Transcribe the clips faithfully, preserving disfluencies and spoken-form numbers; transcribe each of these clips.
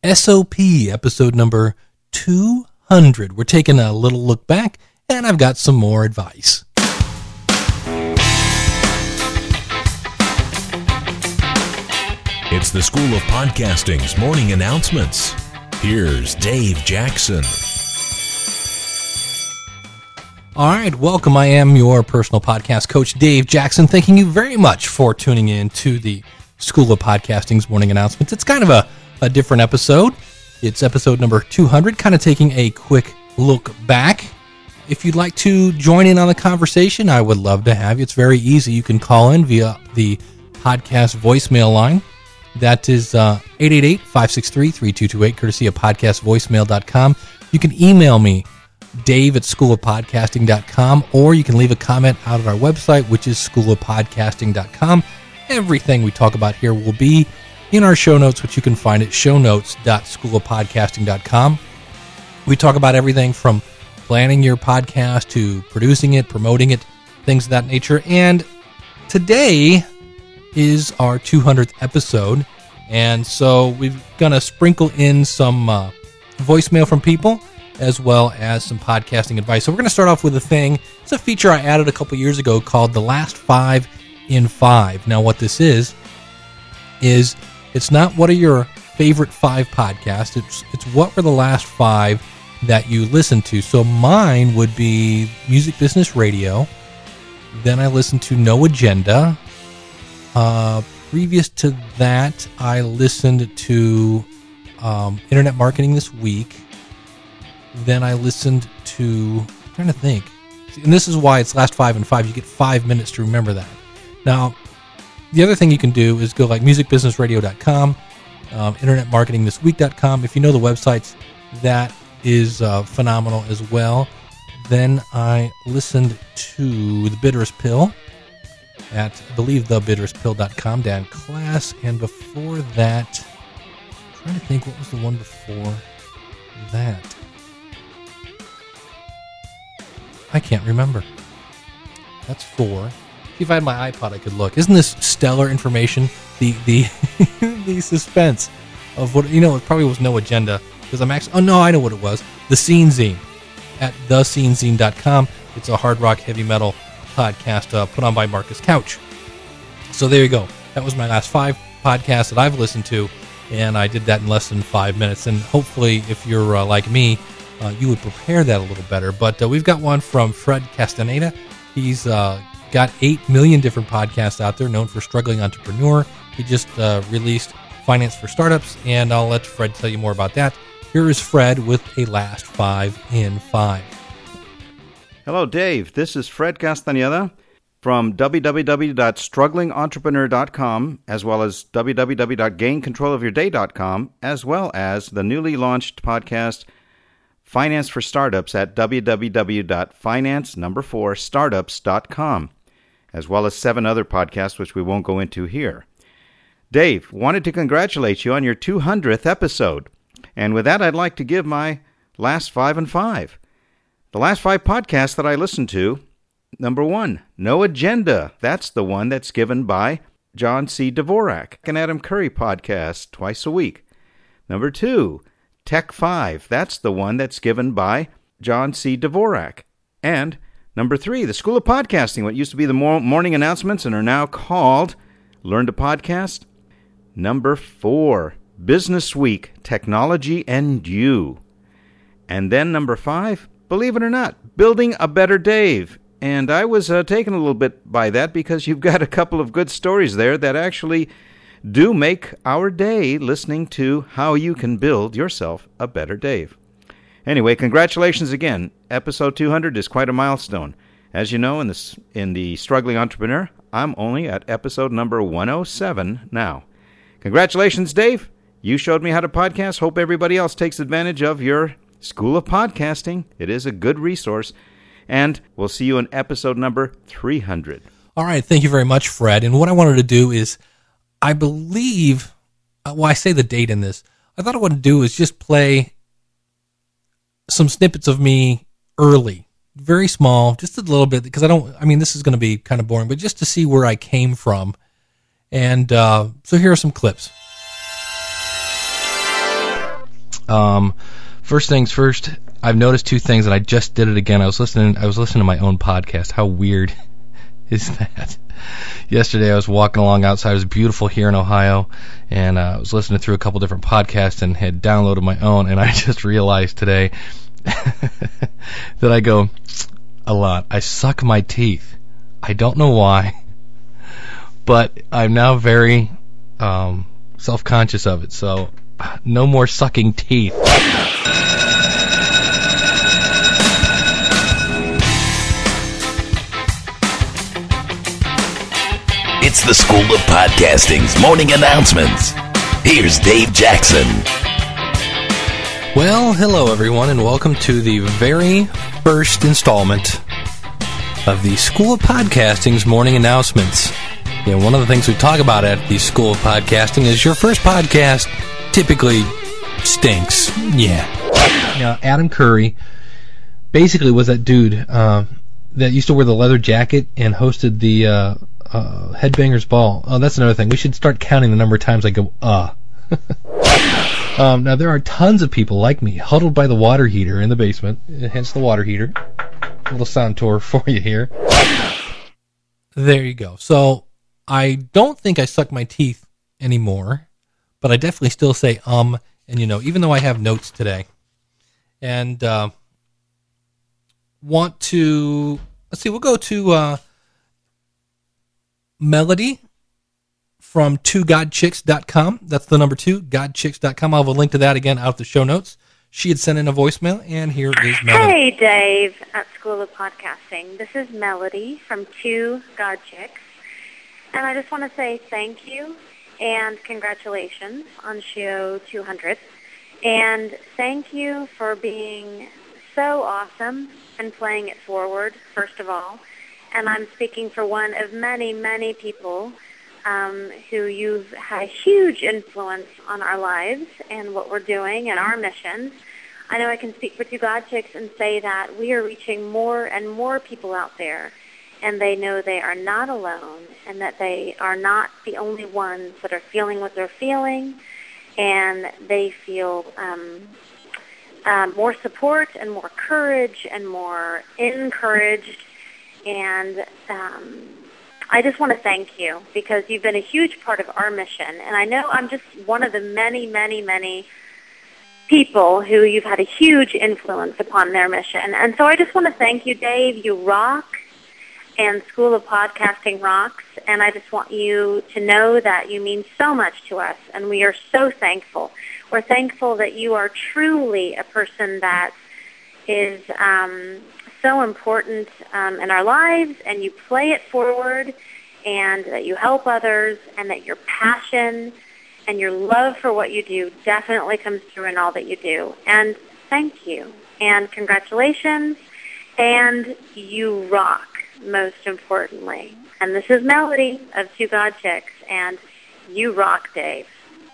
S O P, episode number two hundred. We're taking a little look back, and I've got some more advice. It's the School of Podcasting's morning announcements. Here's Dave Jackson. All right, welcome. I am your personal podcast coach, Dave Jackson. Thanking you very much for tuning in to the School of Podcasting's morning announcements. It's kind of a, a different episode. It's episode number two hundred, kind of taking a quick look back. If you'd like to join in on the conversation, I would love to have you. It's very easy. You can call in via the podcast voicemail line. That is uh, eight eight eight, five six three, three two two eight, courtesy of podcast voicemail dot com. You can email me, Dave at school of podcasting dot com, or you can leave a comment out at our website, which is school of podcasting dot com. Everything we talk about here will be in our show notes, which you can find at show notes dot school of podcasting dot com. We talk about everything from planning your podcast to producing it, promoting it, things of that nature. And today is our two hundredth episode, and so we're going to sprinkle in some uh, voicemail from people as well as some podcasting advice. So we're going to start off with a thing. It's a feature I added a couple years ago called The Last Five in Five. Now what this is, is it's not what are your favorite five podcasts, it's, it's what were the last five that you listened to. So mine would be Music Business Radio, then I listened to No Agenda. Uh, previous to that, I listened to um, Internet Marketing This Week. Then I listened to, I'm trying to think, and this is why it's last five and five. You get five minutes to remember that. Now, the other thing you can do is go like music business radio dot com, um, internet marketing this week dot com. If you know the websites, that is uh, phenomenal as well. Then I listened to The Bitterest Pill at, I believe, the bitterest pill dot com, Dan Class. And before that, I'm trying to think, what was the one before that? I can't remember. That's four. If I had my iPod, I could look. Isn't this stellar information? The the the suspense of what, you know, it probably was No Agenda, because I'm actually, oh no, I know what it was. The Scene Zine at the scene zine dot com. It's a hard rock, heavy metal podcast uh, put on by Marcus Couch. So there you go. That was my last five podcasts that I've listened to, and I did that in less than five minutes. And hopefully, if you're uh, like me, uh, you would prepare that a little better. But uh, we've got one from Fred Castaneda. He's uh, got eight million different podcasts out there, known for struggling entrepreneur. He just uh, released Finance for Startups, and I'll let Fred tell you more about that. Here is Fred with a last five in five. Hello, Dave. This is Fred Castaneda from w w w dot struggling entrepreneur dot com, as well as w w w dot gain control of your day dot com, as well as the newly launched podcast Finance for Startups at w w w dot finance number four startups dot com, as well as seven other podcasts which we won't go into here. Dave, wanted to congratulate you on your two hundredth episode. And with that, I'd like to give my last five and five. The last five podcasts that I listened to, number one, No Agenda. That's the one that's given by John C. Dvorak, an Adam Curry podcast twice a week. Number two, Tech five. That's the one that's given by John C. Dvorak. And number three, the School of Podcasting, what used to be the morning announcements and are now called Learn to Podcast. Number four, Business Week, Technology and You. And then number five, believe it or not, Building a Better Dave. And I was uh, taken a little bit by that because you've got a couple of good stories there that actually do make our day listening to how you can build yourself a better Dave. Anyway, congratulations again. Episode two hundred is quite a milestone. As you know, in the, in the Struggling Entrepreneur, I'm only at episode number one oh seven now. Congratulations, Dave. You showed me how to podcast. Hope everybody else takes advantage of your School of Podcasting. It is a good resource. And we'll see you in episode number three hundred. All right. Thank you very much, Fred. And what I wanted to do is, I believe, well, I say the date in this. I thought I wanted to do is just play some snippets of me early. Very small, just a little bit, because I don't, I mean, this is going to be kind of boring, but just to see where I came from. And uh, so here are some clips. Um, first things first, I've noticed two things, and I just did it again. I was listening. I was listening to my own podcast. How weird is that? Yesterday, I was walking along outside. It was beautiful here in Ohio, and uh, I was listening through a couple different podcasts and had downloaded my own. And I just realized today that I go a lot. I suck my teeth. I don't know why, but I'm now very um, self-conscious of it. So. No more sucking teeth. It's the School of Podcasting's morning announcements. Here's Dave Jackson. Well, hello everyone, and welcome to the very first installment of the School of Podcasting's morning announcements. Yeah, one of the things we talk about at the School of Podcasting is your first podcast typically stinks. Yeah. Now, Adam Curry basically was that dude uh, that used to wear the leather jacket and hosted the uh, uh, Headbangers Ball. Oh, that's another thing. We should start counting the number of times I go, uh. um, now, there are tons of people like me huddled by the water heater in the basement, hence the water heater. A little sound tour for you here. There you go. So, I don't think I suck my teeth anymore. But I definitely still say um, and you know, even though I have notes today. And uh, want to, let's see, we'll go to uh, Melody from two god chicks dot com. That's the number two, god chicks dot com. I'll have a link to that again out of the show notes. She had sent in a voicemail, and here is Melody. Hey, Dave, at School of Podcasting. This is Melody from two god chicks. And I just want to say thank you. And congratulations on show two hundred. And thank you for being so awesome and playing it forward, first of all. And I'm speaking for one of many, many people um, who you've had a huge influence on our lives and what we're doing and our missions. I know I can speak for two God Chicks and say that we are reaching more and more people out there. And they know they are not alone and that they are not the only ones that are feeling what they're feeling, and they feel um, um, more support and more courage and more encouraged. And um, I just want to thank you because you've been a huge part of our mission. And I know I'm just one of the many, many, many people who you've had a huge influence upon their mission. And so I just want to thank you, Dave. You rock. And School of Podcasting rocks, and I just want you to know that you mean so much to us, and we are so thankful. We're thankful that you are truly a person that is um, so important um, in our lives, and you play it forward, and that you help others, and that your passion and your love for what you do definitely comes through in all that you do. And thank you, and congratulations, and you rock. Most importantly. And this is Melody of Two God Chicks, and you rock, Dave.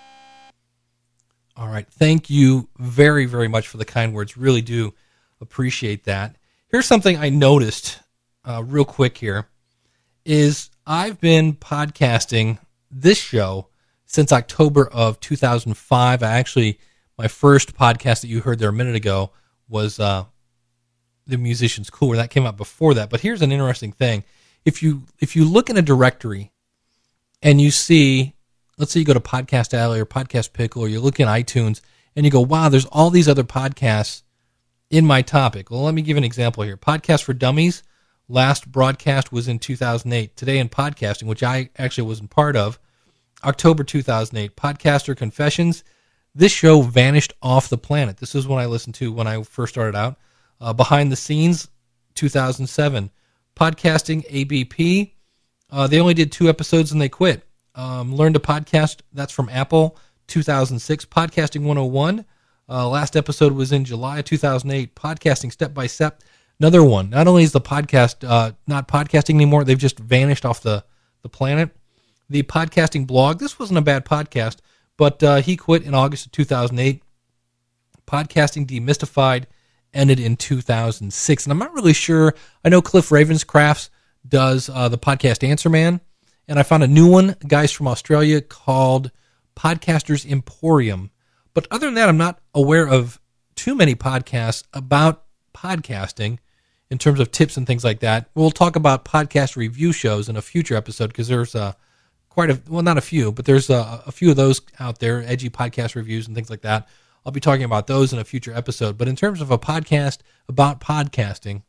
All right. Thank you very, very much for the kind words. Really do appreciate that. Here's something I noticed uh, real quick here is I've been podcasting this show since October of two thousand five. I actually, my first podcast that you heard there a minute ago was uh, The Musician's Cooler. That came out before that. But here's an interesting thing. If you if you look in a directory and you see, let's say you go to Podcast Alley or Podcast Pickle, or you look in iTunes and you go, wow, there's all these other podcasts in my topic. Well, let me give an example here. Podcast for Dummies, last broadcast was in two thousand eight. Today in Podcasting, which I actually wasn't part of, October two thousand eight. Podcaster Confessions. This show vanished off the planet. This is what I listened to when I first started out. Uh, Behind the Scenes, two thousand seven. Podcasting A B P. Uh, they only did two episodes and they quit. Um, Learn to Podcast, that's from Apple, two thousand six. Podcasting one oh one. Uh, last episode was in July of two thousand eight. Podcasting Step by Step, another one. Not only is the podcast uh, not podcasting anymore, they've just vanished off the, the planet. The Podcasting Blog, this wasn't a bad podcast, but uh, he quit in August of two thousand eight. Podcasting Demystified ended in two thousand six. And I'm not really sure. I know Cliff Ravenscraft does uh, the podcast Answer Man. And I found a new one, guys from Australia, called Podcasters Emporium. But other than that, I'm not aware of too many podcasts about podcasting in terms of tips and things like that. We'll talk about podcast review shows in a future episode because there's uh, quite a, well, not a few, but there's a, a few of those out there, edgy podcast reviews and things like that. I'll be talking about those in a future episode. But in terms of a podcast about podcasting,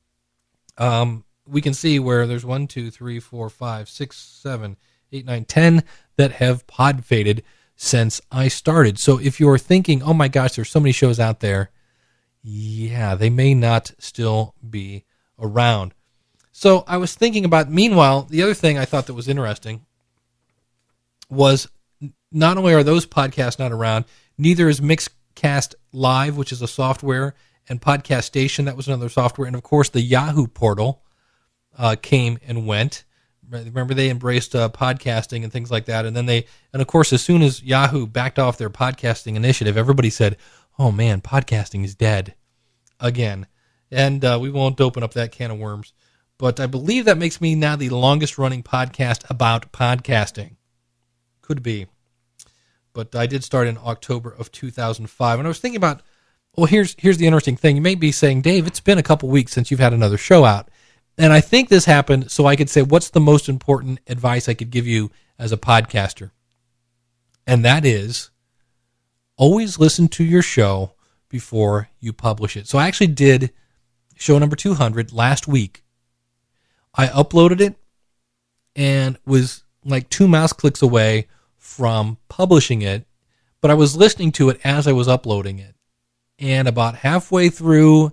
um, we can see where there's one, two, three, four, five, six, seven, eight, nine, ten that have pod faded since I started. So if you're thinking, oh my gosh, there's so many shows out there, yeah, they may not still be around. So I was thinking about, meanwhile, the other thing I thought that was interesting was not only are those podcasts not around, neither is Mixcast Live, which is a software, and Podcast Station, that was another software. And of course, the Yahoo portal uh, came and went. Remember, they embraced uh, podcasting and things like that. And then they, and of course, as soon as Yahoo backed off their podcasting initiative, everybody said, oh man, podcasting is dead again. And uh, we won't open up that can of worms. But I believe that makes me now the longest running podcast about podcasting. Could be. But I did start in October of two thousand five. And I was thinking about, well, here's here's the interesting thing. You may be saying, Dave, it's been a couple weeks since you've had another show out. And I think this happened so I could say, what's the most important advice I could give you as a podcaster? And that is, always listen to your show before you publish it. So I actually did show number two hundred last week. I uploaded it and was like two mouse clicks away from publishing it, but I was listening to it as I was uploading it. And about halfway through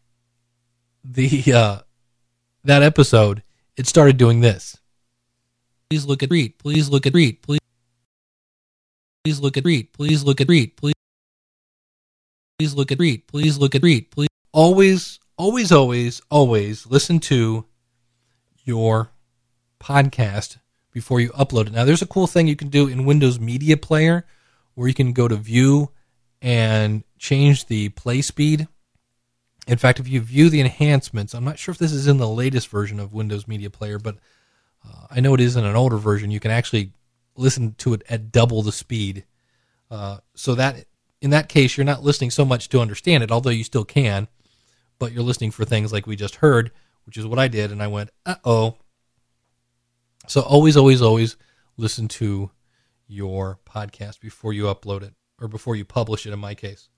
the uh, that episode, it started doing this. Please look at read. Please look at read. Please, please look at read. Please look at read. Please, please look at read. Please look at read. Please. Always, always, always, always listen to your podcast before you upload it. Now, there's a cool thing you can do in Windows Media Player where you can go to View and change the play speed. In fact, if you view the enhancements, I'm not sure if this is in the latest version of Windows Media Player, but uh, I know it is in an older version. You can actually listen to it at double the speed. Uh, so that in that case, you're not listening so much to understand it, although you still can, but you're listening for things like we just heard, which is what I did, and I went, uh-oh. So always, always, always listen to your podcast before you upload it, or before you publish it in my case.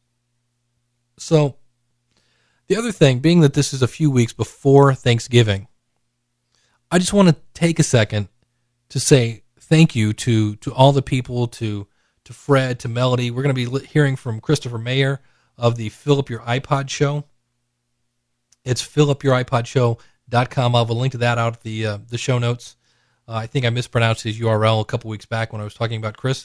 So the other thing, being that this is a few weeks before Thanksgiving, I just want to take a second to say thank you to, to all the people, to to Fred, to Melody. We're going to be hearing from Christopher Mayer of the Fill Up Your iPod Show. It's fill up your ipod show dot com. I'll have a link to that out of the, uh, the show notes. Uh, I think I mispronounced his U R L a couple weeks back when I was talking about Chris.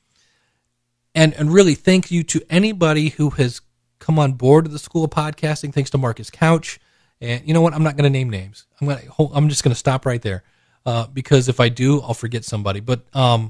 And and really thank you to anybody who has come on board to the School of Podcasting. Thanks to Marcus Couch. And you know what? I'm not going to name names. I'm going to. I'm just going to stop right there uh, because if I do, I'll forget somebody. But um,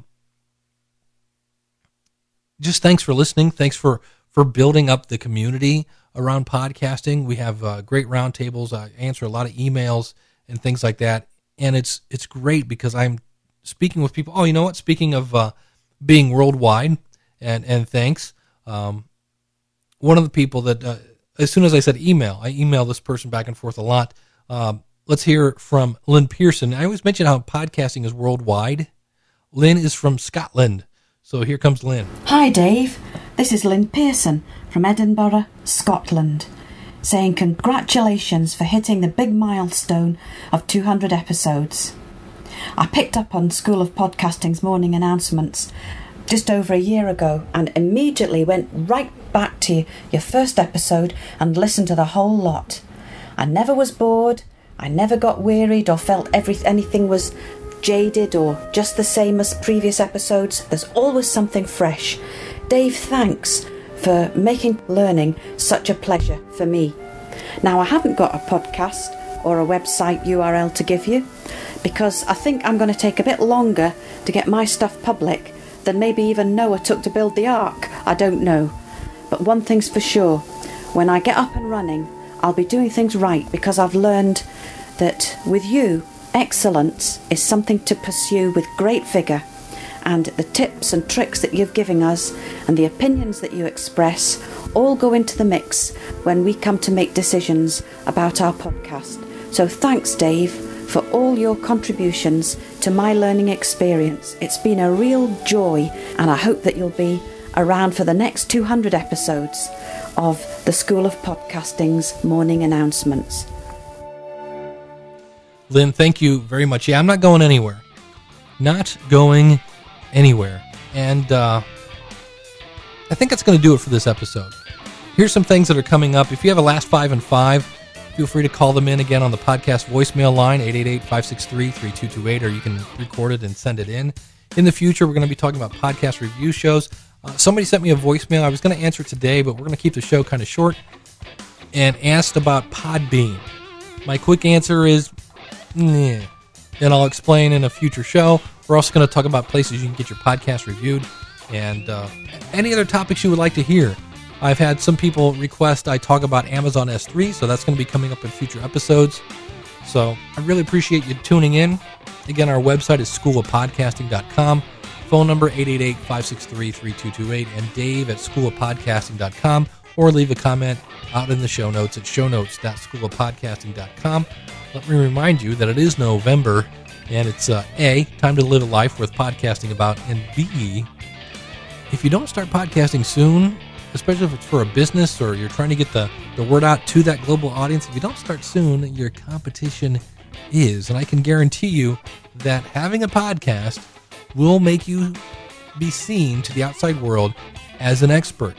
just thanks for listening. Thanks for, for building up the community around podcasting. We have uh, great roundtables. I answer a lot of emails and things like that. And it's it's great because I'm speaking with people. Oh, you know what? Speaking of uh, being worldwide, and, and thanks. Um, one of the people that, uh, as soon as I said email, I email this person back and forth a lot. Um, let's hear from Lynn Pearson. I always mention how podcasting is worldwide. Lynn is from Scotland. So here comes Lynn. Hi, Dave. This is Lynn Pearson from Edinburgh, Scotland, saying congratulations for hitting the big milestone of two hundred episodes. I picked up on School of Podcasting's morning announcements just over a year ago and immediately went right back to your first episode and listened to the whole lot. I never was bored, I never got wearied or felt every, anything was jaded or just the same as previous episodes. There's always something fresh. Dave, thanks for making learning such a pleasure for me. Now, I haven't got a podcast or a website U R L to give you because I think I'm going to take a bit longer to get my stuff public than maybe even Noah took to build the ark. I don't know. But one thing's for sure, when I get up and running, I'll be doing things right because I've learned that with you, excellence is something to pursue with great vigour, and the tips and tricks that you've given us and the opinions that you express all go into the mix when we come to make decisions about our podcast. So thanks, Dave, for all your contributions to my learning experience. It's been a real joy, and I hope that you'll be around for the next two hundred episodes of the School of Podcasting's morning announcements. Lynn, thank you very much. Yeah, I'm not going anywhere. Not going anywhere. And uh, I think that's going to do it for this episode. Here's some things that are coming up. If you have a last five and five, feel free to call them in again on the podcast voicemail line, eight eight eight, five six three, three two two eight, or you can record it and send it in. In the future, we're going to be talking about podcast review shows. Uh, somebody sent me a voicemail. I was going to answer it today, but we're going to keep the show kind of short, and asked about Podbean. My quick answer is, nah. And I'll explain in a future show. We're also going to talk about places you can get your podcast reviewed, and uh, any other topics you would like to hear. I've had some people request I talk about Amazon S three, so that's going to be coming up in future episodes. So I really appreciate you tuning in. Again, our website is school of podcasting dot com. Phone number eight eight eight, five six three, three two two eight, and Dave at school of podcasting dot com, or leave a comment out in the show notes at show notes dot school of podcasting dot com. Let me remind you that it is November, and it's uh, A, time to live a life worth podcasting about, and B, if you don't start podcasting soon, especially if it's for a business or you're trying to get the, the word out to that global audience, if you don't start soon, your competition is. And I can guarantee you that having a podcast will make you be seen to the outside world as an expert.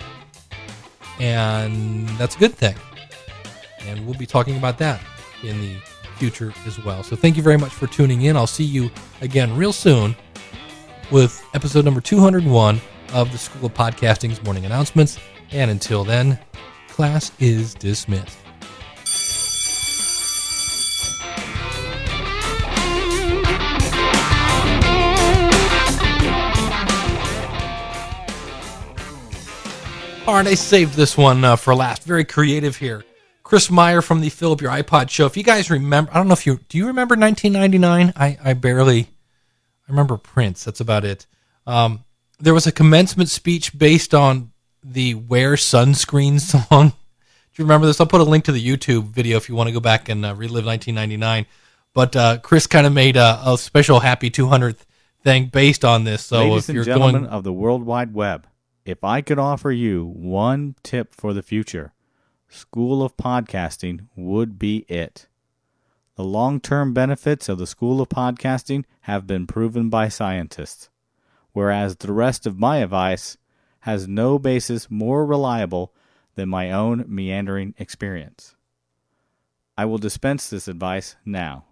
And that's a good thing. And we'll be talking about that in the future as well. So thank you very much for tuning in. I'll see you again real soon with episode number two hundred one of the School of Podcasting's morning announcements. And until then, class is dismissed. All right, I saved this one uh, for last. Very creative here. Chris Meyer from the Fill Up Your iPod show. If you guys remember, I don't know if you, do you remember nineteen ninety-nine? I, I barely, I remember Prince. That's about it. Um, there was a commencement speech based on the Wear Sunscreen song. Do you remember this? I'll put a link to the YouTube video if you want to go back and uh, relive nineteen ninety-nine. But uh, Chris kind of made a, a special happy two hundredth thing based on this. So Ladies if and you're gentlemen going, of the World Wide Web, if I could offer you one tip for the future, School of Podcasting would be it. The long-term benefits of the School of Podcasting have been proven by scientists, whereas the rest of my advice has no basis more reliable than my own meandering experience. I will dispense this advice now.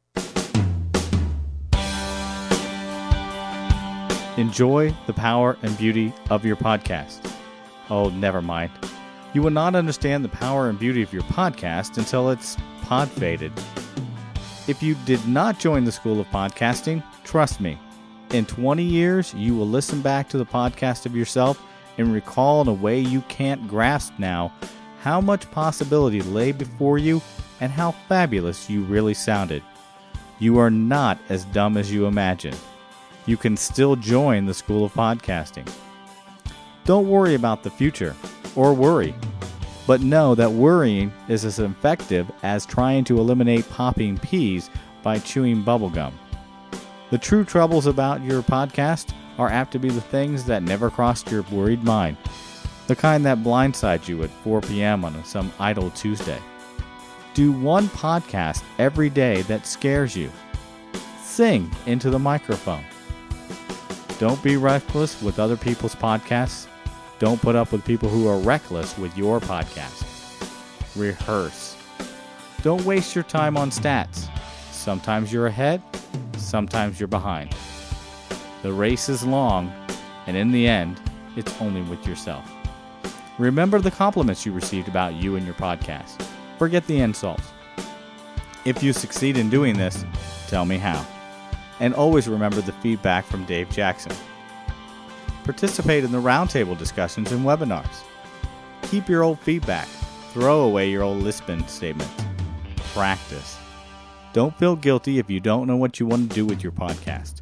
Enjoy the power and beauty of your podcast. Oh, never mind. You will not understand the power and beauty of your podcast until it's pod-faded. If you did not join the School of Podcasting, trust me, in twenty years, you will listen back to the podcast of yourself and recall in a way you can't grasp now how much possibility lay before you and how fabulous you really sounded. You are not as dumb as you imagine. You can still join the School of Podcasting. Don't worry about the future, or worry, but know that worrying is as effective as trying to eliminate popping peas by chewing bubblegum. The true troubles about your podcast are apt to be the things that never crossed your worried mind, the kind that blindside you at four p.m. on some idle Tuesday. Do one podcast every day that scares you. Sing into the microphone. Don't be reckless with other people's podcasts. Don't put up with people who are reckless with your podcast. Rehearse. Don't waste your time on stats. Sometimes you're ahead, sometimes you're behind. The race is long, and in the end, it's only with yourself. Remember the compliments you received about you and your podcast. Forget the insults. If you succeed in doing this, tell me how. And always remember the feedback from Dave Jackson. Participate in the roundtable discussions and webinars. Keep your old feedback. Throw away your old lisping statements. Practice. Don't feel guilty if you don't know what you want to do with your podcast.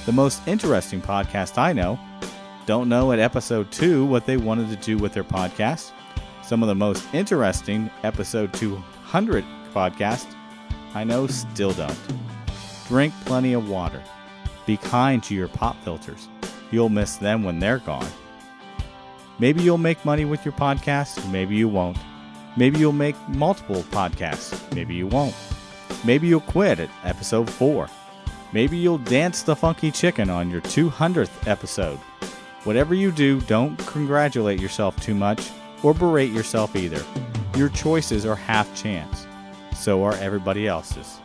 The most interesting podcast I know don't know at episode two what they wanted to do with their podcast. Some of the most interesting episode two hundred podcasts I know still don't. Drink plenty of water. Be kind to your pop filters. You'll miss them when they're gone. Maybe you'll make money with your podcast, maybe you won't. Maybe you'll make multiple podcasts, maybe you won't. Maybe you'll quit at episode four. Maybe you'll dance the funky chicken on your two hundredth episode. Whatever you do, don't congratulate yourself too much or berate yourself either. Your choices are half chance. So are everybody else's.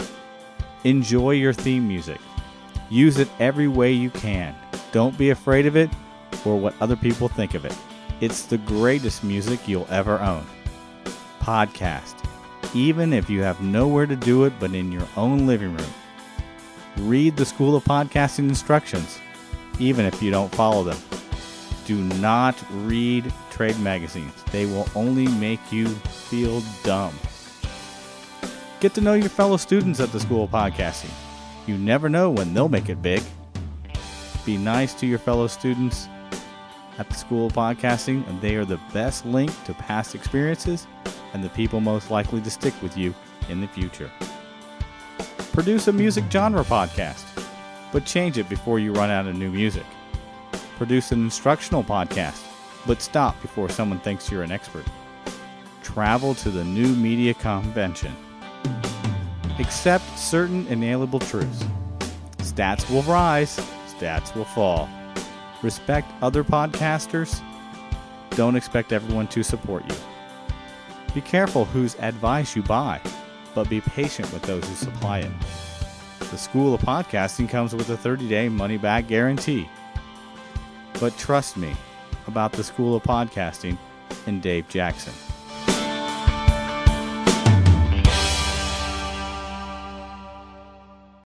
Enjoy your theme music. Use it every way you can. Don't be afraid of it or what other people think of it. It's the greatest music you'll ever own. Podcast. Even if you have nowhere to do it but in your own living room. Read the School of Podcasting instructions, even if you don't follow them. Do not read trade magazines. They will only make you feel dumb. Get to know your fellow students at the School of Podcasting. You never know when they'll make it big. Be nice to your fellow students at the School of Podcasting, and they are the best link to past experiences and the people most likely to stick with you in the future. Produce a music genre podcast, but change it before you run out of new music. Produce an instructional podcast, but stop before someone thinks you're an expert. Travel to the new media convention. Accept certain inalienable truths. Stats will rise, stats will fall. Respect other podcasters. Don't expect everyone to support you. Be careful whose advice you buy, but be patient with those who supply it. The School of Podcasting comes with a thirty-day money-back guarantee. But trust me about the School of Podcasting and Dave Jackson.